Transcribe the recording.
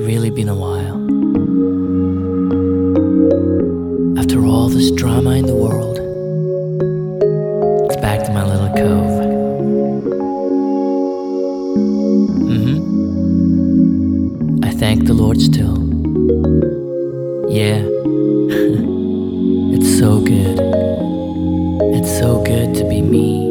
really been a while. After all this drama in the world, it's back to my little cove. I thank the Lord still. Yeah, it's so good. It's so good to be me.